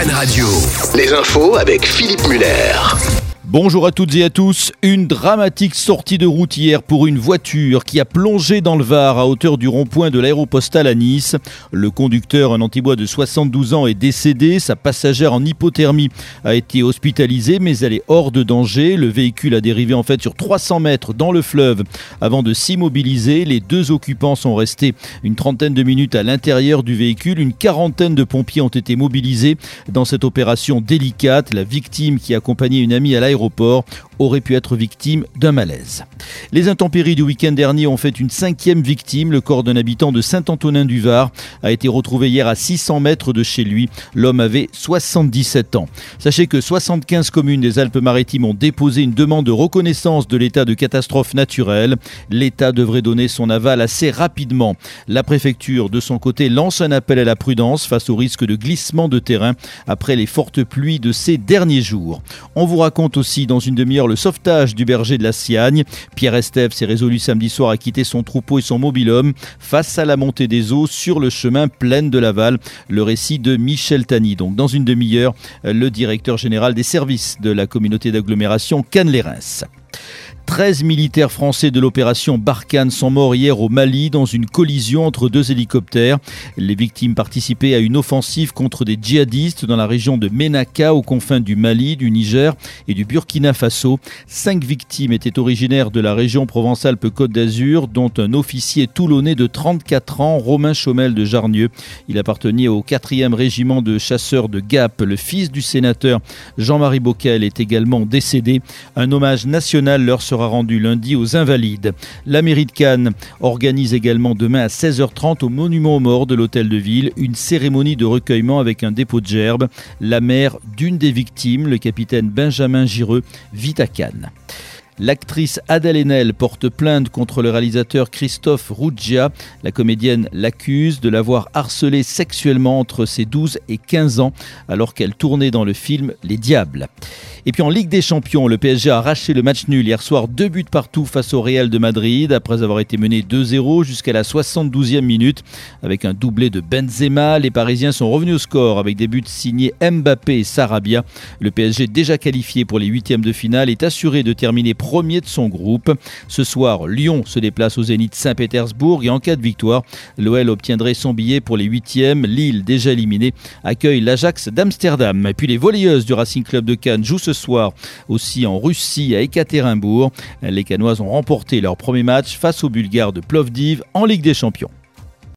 Cannes Radio. Les infos avec Philippe Muller. Bonjour à toutes et à tous. Une dramatique sortie de route hier pour une voiture qui a plongé dans le Var à hauteur du rond-point de l'Aéropostale à Nice. Le conducteur, un antibois de 72 ans, est décédé. Sa passagère en hypothermie a été hospitalisée, mais elle est hors de danger. Le véhicule a dérivé sur 300 mètres dans le fleuve avant de s'immobiliser. Les deux occupants sont restés une trentaine de minutes à l'intérieur du véhicule. Une quarantaine de pompiers ont été mobilisés dans cette opération délicate. La victime qui accompagnait une amie à l'aéroport aurait pu être victime d'un malaise. Les intempéries du week-end dernier ont fait une 5e victime. Le corps d'un habitant de Saint-Antonin-du-Var a été retrouvé hier à 600 mètres de chez lui. L'homme avait 77 ans. Sachez que 75 communes des Alpes-Maritimes ont déposé une demande de reconnaissance de l'état de catastrophe naturelle. L'État devrait donner son aval assez rapidement. La préfecture, de son côté, lance un appel à la prudence face au risque de glissement de terrain après les fortes pluies de ces derniers jours. On vous raconte aussi dans une demi-heure le sauvetage du berger de la Siagne. Pierre Estève s'est résolu samedi soir à quitter son troupeau et son mobil-homme face à la montée des eaux sur le chemin Plaine de Laval. Le récit de Michel Tani. Donc dans une demi-heure, le directeur général des services de la communauté d'agglomération Cannes-les-Reims. 13 militaires français de l'opération Barkhane sont morts hier au Mali dans une collision entre deux hélicoptères. Les victimes participaient à une offensive contre des djihadistes dans la région de Ménaka, aux confins du Mali, du Niger et du Burkina Faso. 5 victimes étaient originaires de la région Provence-Alpes-Côte d'Azur, dont un officier toulonnais de 34 ans, Romain Chaumel de Jarnieux. Il appartenait au 4e régiment de chasseurs de Gap. Le fils du sénateur Jean-Marie Bockel est également décédé. Un hommage national leur sera rendu lundi aux Invalides. La mairie de Cannes organise également demain à 16h30 au Monument aux Morts de l'Hôtel de Ville une cérémonie de recueillement avec un dépôt de gerbes. La mère d'une des victimes, le capitaine Benjamin Gireux, vit à Cannes. L'actrice Adèle Haenel porte plainte contre le réalisateur Christophe Ruggia. La comédienne l'accuse de l'avoir harcelé sexuellement entre ses 12 et 15 ans alors qu'elle tournait dans le film Les Diables. Et puis en Ligue des Champions, le PSG a arraché le match nul hier soir, 2 buts partout face au Real de Madrid après avoir été mené 2-0 jusqu'à la 72e minute. Avec un doublé de Benzema, les Parisiens sont revenus au score avec des buts signés Mbappé et Sarabia. Le PSG, déjà qualifié pour les 8e de finale, est assuré de terminer premier de son groupe. Ce soir, Lyon se déplace au Zénith Saint-Pétersbourg et en cas de victoire, l'OL obtiendrait son billet pour les 8e. Lille, déjà éliminé, accueille l'Ajax d'Amsterdam. Et puis les volleyeuses du Racing Club de Cannes jouent ce soir aussi en Russie à Ekaterinbourg. Les Cannoises ont remporté leur premier match face aux Bulgares de Plovdiv en Ligue des Champions.